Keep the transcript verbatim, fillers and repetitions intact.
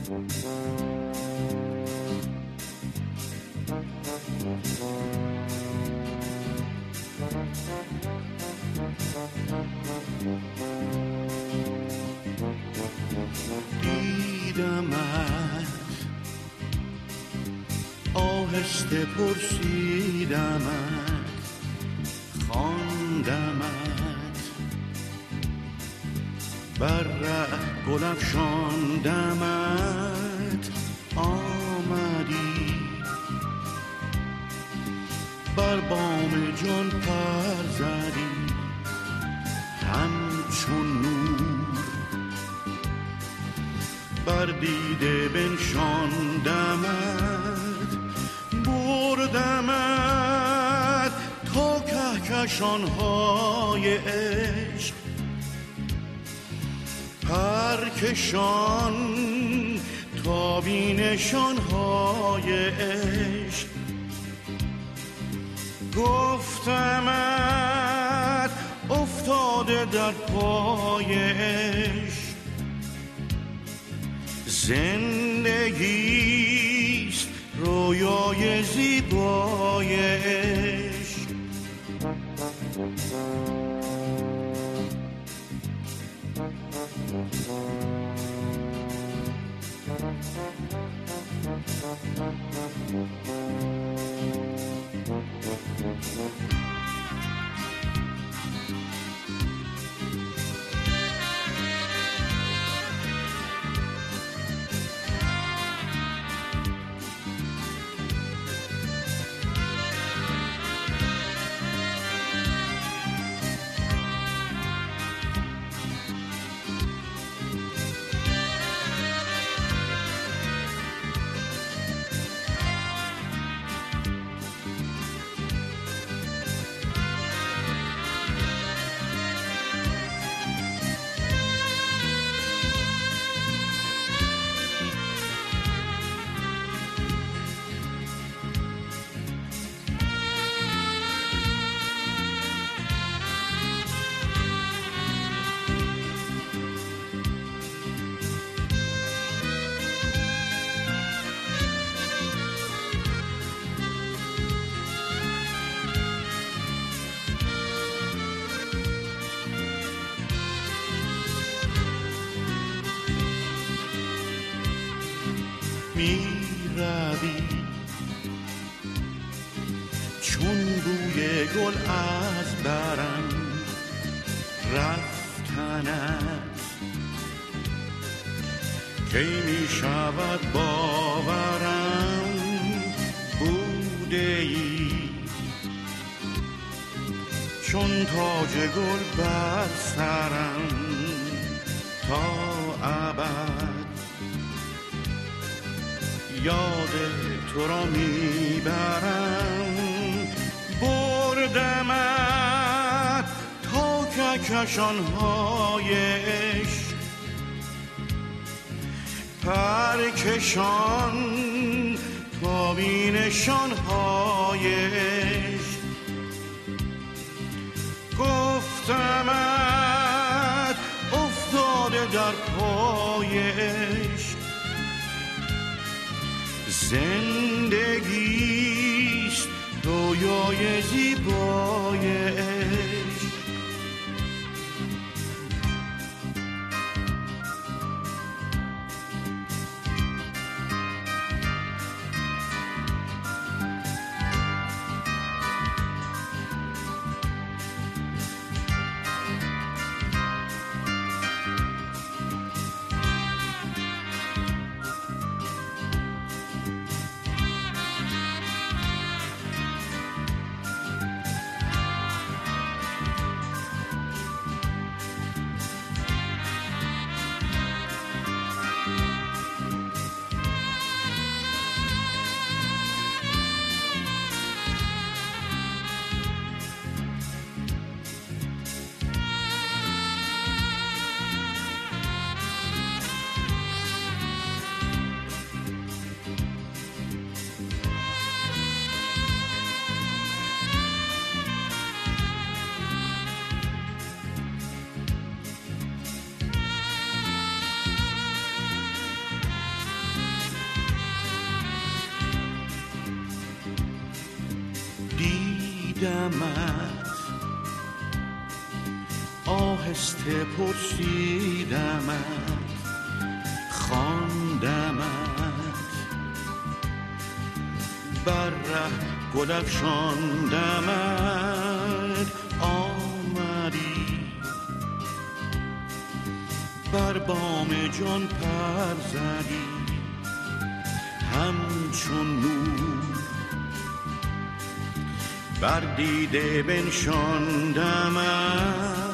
دیدمت آهسته پرسیدمت خواندمت بر ره گل افشاندمت آمدی بر بام جان پر زدی همچون نور بر دیده بنشاندمت بردمت تا کهکشان‌های عشق پرکشان تا بینشان‌های عشق گفتمت افتاده در پای عشق زندگیست رویای زیبای عشق می روی چون بوی گل از برم رفتنت کی می شود باورم بوده ای چون تاج گل بر سرم تا ابد یاد تو را میبرم بردمت تا کهکشان‌های عشق پرکشان تا بینشان‌های عشق گفتمت افتاده در پای عشق زندگیست رویای زیبای عشق دیدمت، آهسته پرسیدمت، خواندمت، بر ره گل افشاندمت، آمدی بر بام جان پر زدی همچون نور، بر دیده بنشاندمت،